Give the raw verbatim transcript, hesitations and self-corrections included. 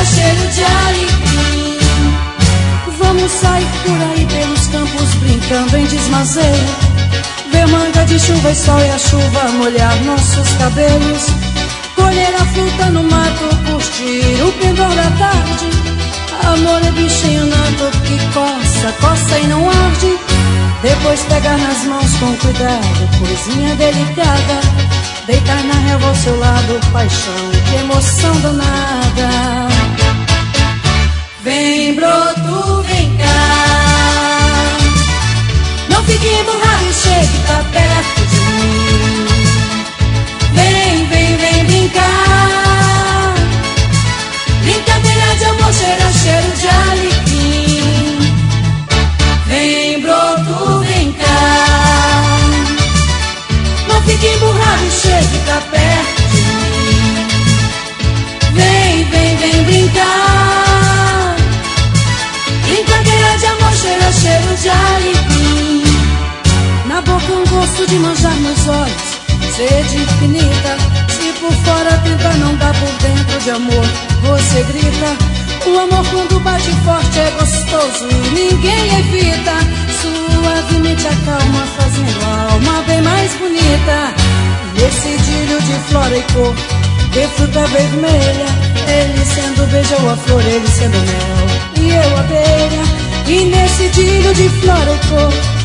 cheiro de alecrim. Vamos sair por aí pelos campos brincando em desmazeiro, ver manga de chuva e sol e a chuva molhar nossos cabelos, colher a fruta no mato, curtir o pendor da tarde. Amor é bichinho nato que coça, coça e não arde. Depois pegar nas mãos com cuidado, coisinha delicada, deitar na relva ao seu lado, paixão, que emoção danada. Vem broto, vem cá, não fique emburrado, chegue, tá perto de mim. Vem, vem, vem brincar, brincadeira de amor, cheira cheiro de alecrim. Vem broto, vem cá, não fique emburrado, chegue, tá perto de mim. Vem, vem, vem brincar, brincadeira de amor, cheira cheiro de alecrim. Na boca um gosto de manjar nos olhos, sede infinita. Se por fora tenta, não dá por dentro de amor, você grita. O amor quando bate forte é gostoso e ninguém evita. Suavemente acalma, fazendo a alma bem mais bonita. Nesse idílio de flora e cor, de fruta vermelha, ele sendo beijou a flor, ele sendo mel e eu abelha. E nesse idílio de flora e cor,